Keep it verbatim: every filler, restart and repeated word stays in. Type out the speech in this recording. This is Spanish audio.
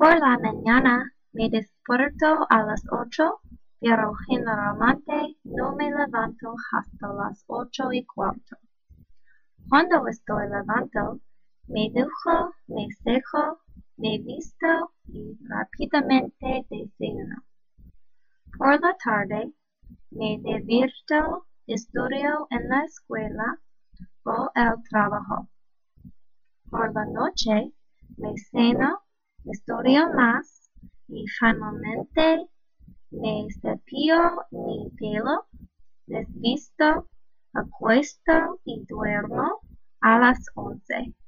Por la mañana me despierto a las ocho, pero generalmente no me levanto hasta las ocho y cuarto. Cuando estoy levanto, me ducho, me seco, me visto y rápidamente desayuno. Por la tarde, me divierto, estudio en la escuela o el trabajo. Por la noche, me ceno, estudio más y finalmente me cepillo mi pelo, desvisto, acuesto y duermo a las once.